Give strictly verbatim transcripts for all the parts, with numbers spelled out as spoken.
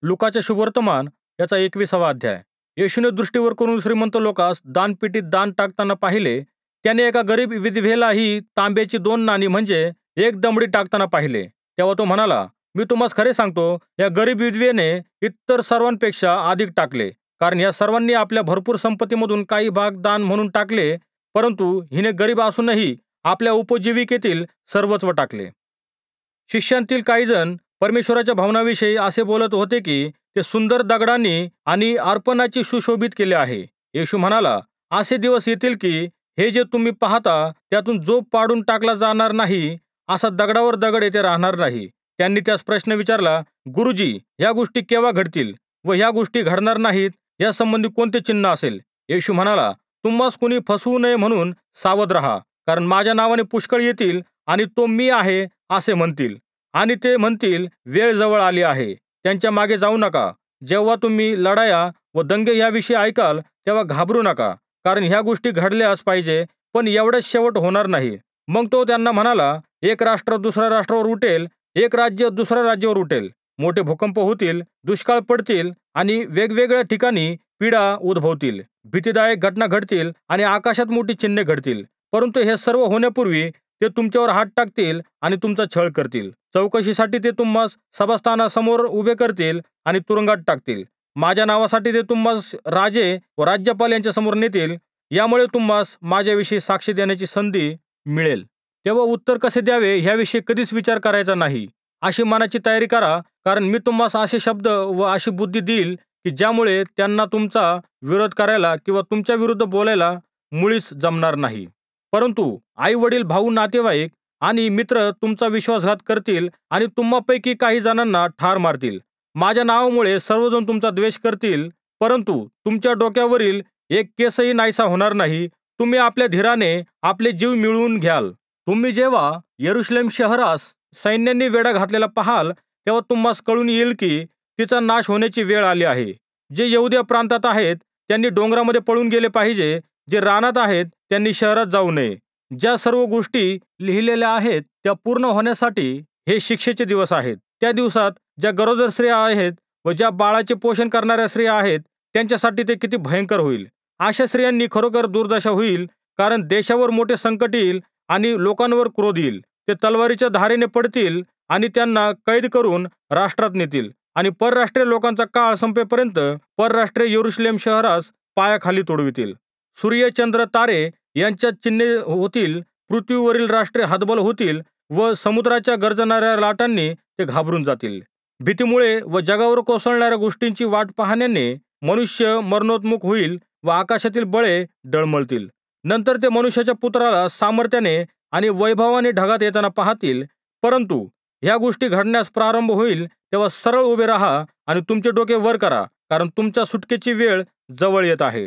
लुकाचे शुभवर्तमान याचा एकविसावा अध्याय. येशूने दृष्टीवर करून श्रीमंत लोकास दानपेटीत दान टाकताना पाहिले. त्याने एका गरीब विधवेलाही तांब्याची दोन नाणी म्हणजे एक दमडी टाकताना पाहिले. तेव्हा तो म्हणाला, मी तुम्हास खरे सांगतो, या गरीब विधवेने इतर सर्वांपेक्षा अधिक टाकले, कारण या सर्वांनी आपल्या भरपूर संपत्तीमधून काही भाग दान म्हणून टाकले, परंतु हिने गरीब असूनही आपल्या उपजीविकेतील सर्वस्व टाकले. शिष्यांतील काही जण परमेश्वराच्या भवनाविषयी असे बोलत होते की ते सुंदर दगडांनी आणि अर्पणाची सुशोभित केले आहे. येशू म्हणाला, असे दिवस येतील की हे जे तुम्ही पाहता त्यातून जो पाडून टाकला जाणार नाही, असा दगडावर दगड येथे राहणार नाही. त्यांनी त्यास प्रश्न विचारला, गुरुजी, ह्या गोष्टी केव्हा घडतील व ह्या गोष्टी घडणार नाहीत, या संबंधी कोणते चिन्ह असेल? येशू म्हणाला, तुम्हास कोणी फसवू नये म्हणून सावध राहा, कारण माझ्या नावाने पुष्कळ येतील आणि तो मी आहे असे म्हणतील, आणि ते म्हणतील वेळ जवळ आली आहे. त्यांच्या मागे जाऊ नका. जेव्हा तुम्ही लढाया व दंगे याविषयी ऐकाल तेव्हा घाबरू नका, कारण ह्या गोष्टी घडल्याच पाहिजे, पण एवढंच शेवट होणार नाही. मग तो त्यांना म्हणाला, एक राष्ट्र दुसऱ्या राष्ट्रावर उठेल, एक राज्य दुसऱ्या राज्यावर उठेल. मोठे भूकंप होतील, दुष्काळ पडतील आणि वेगवेगळ्या ठिकाणी पीडा उद्भवतील. भीतीदायक घटना घडतील आणि आकाशात मोठी चिन्हे घडतील. परंतु हे सर्व होण्यापूर्वी ते तुमच्यावर हात टाकतील आणि तुमचा छळ करतील. चौकशीसाठी ते तुम्हास सभास्थानासमोर उभे करतील आणि तुरुंगात टाकतील. माझ्या नावासाठी ते तुम्हास राजे व राज्यपाल यांच्या समोर नेतील. यामुळे तुम्हास माझ्याविषयी साक्षी देण्याची संधी मिळेल. तेव्हा उत्तर कसे द्यावे ह्याविषयी कधीच विचार करायचा नाही. अशी मनाची तयारी करा, कारण मी तुम्हास असे शब्द व अशी बुद्धी देईल की ज्यामुळे त्यांना तुमचा विरोध करायला किंवा तुमच्या विरुद्ध बोलायला मुळीच जमणार नाही. परंतु आई वडील, भाऊ, नातेवाईक आणि मित्र तुमचा विश्वासघात करतील आणि तुम्हापैकी काही जणांना ठार मारतील. माझ्या नावामुळे सर्वजण तुमचा द्वेष करतील, परंतु तुमच्या डोक्यावरील एक केसही नाहीसा होणार नाही. तुम्ही आपल्या धीराने आपले जीव मिळवून घ्याल. तुम्ही जेव्हा यरुशलेम शहरास सैन्यांनी वेढा घातलेला पाहाल, तेव्हा तुम्हास कळून येईल की तिचा नाश होण्याची वेळ आली आहे. जे यहुदिया प्रांतात आहेत त्यांनी डोंगरामध्ये पळून गेले पाहिजे. जे रानात आहेत त्यांनी शहरात जाऊ नये. ज्या सर्व गोष्टी लिहिलेल्या आहेत त्या पूर्ण होण्यासाठी हे शिक्षेचे दिवस आहेत. त्या दिवसात ज्या गरोदर स्त्रिया आहेत व ज्या बाळाचे पोषण करणाऱ्या स्त्रिया आहेत त्यांच्यासाठी ते किती भयंकर होईल. अशा स्त्रियांनी खरोखर दुर्दशा होईल, कारण देशावर मोठे संकट येईल आणि लोकांवर क्रोध येईल. ते तलवारीच्या धारेने पडतील आणि त्यांना कैद करून राष्ट्रात नेतील आणि परराष्ट्रीय लोकांचा काळ संपेपर्यंत परराष्ट्रीय यरुशलेम शहरास पायाखाली तोडवितील. सूर्य, चंद्र, तारे यांच्यात चिन्हे होतील. पृथ्वीवरील राष्ट्रे हतबल होतील व समुद्राच्या गर्जणाऱ्या लाटांनी ते घाबरून जातील. भीतीमुळे व जगावर कोसळणाऱ्या गोष्टींची वाट पाहण्याने मनुष्य मरणोन्मुख होईल व आकाशातील बळे डळमळतील. नंतर ते मनुष्याच्या पुत्राला सामर्थ्याने आणि वैभवाने ढगात येताना पाहतील. परंतु ह्या गोष्टी घडण्यास प्रारंभ होईल तेव्हा सरळ उभे राहा आणि तुमचे डोके वर करा, कारण तुमच्या सुटकेची वेळ जवळ येत आहे.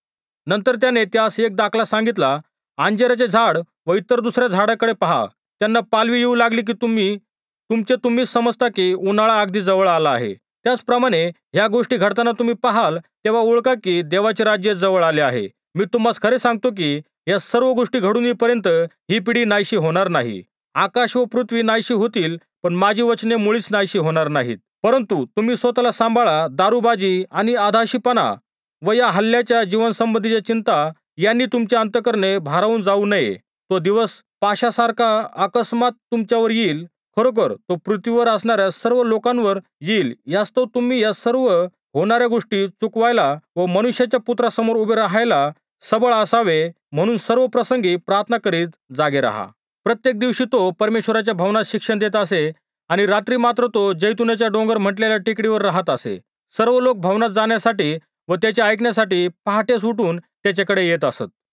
नंतर त्याने त्यास एक दाखला सांगितला. अंजिराचे झाड व इतर दुसऱ्या झाडाकडे पहा. त्यांना पालवी येऊ लागली की तुम्ही तुमचे तुम्हीच समजता की उन्हाळा अगदी जवळ आला आहे. त्याचप्रमाणे ह्या गोष्टी घडताना तुम्ही पाहाल तेव्हा ओळखा की देवाचे राज्य जवळ आले आहे. मी तुम्हास खरे सांगतो की या सर्व गोष्टी घडून येईपर्यंत ही पिढी नाहीशी होणार नाही. आकाश व पृथ्वी नाहीशी होतील, पण माझी वचने मुळीच नाहीशी होणार नाहीत. परंतु तुम्ही स्वतःला सांभाळा. दारूबाजी आणि आधाशीपणा व या हल्ल्याच्या जीवनसंबंधीच्या चिंता यांनी तुमचे अंतःकरणे भारावून जाऊ नये. तो दिवस पाशासारखा अकस्मात तुमच्यावर येईल. खरोखर तो पृथ्वीवर असणाऱ्या सर्व लोकांवर येईल. यास्तव तुम्ही या सर्व होणाऱ्या गोष्टी चुकवायला व मनुष्याच्या पुत्रासमोर उभे राहायला सबळ असावे, म्हणून सर्व प्रसंगी प्रार्थना करीत जागे राहा. प्रत्येक दिवशी तो परमेश्वराच्या भवनात शिक्षण देत असे आणि रात्री मात्र तो जैतुनाच्या डोंगर म्हटलेल्या टेकडीवर राहत असे. सर्व लोक भवनात जाण्यासाठी व त्याचे ऐकण्यासाठी पहाटेस उठून त्याच्याकडे येत असत.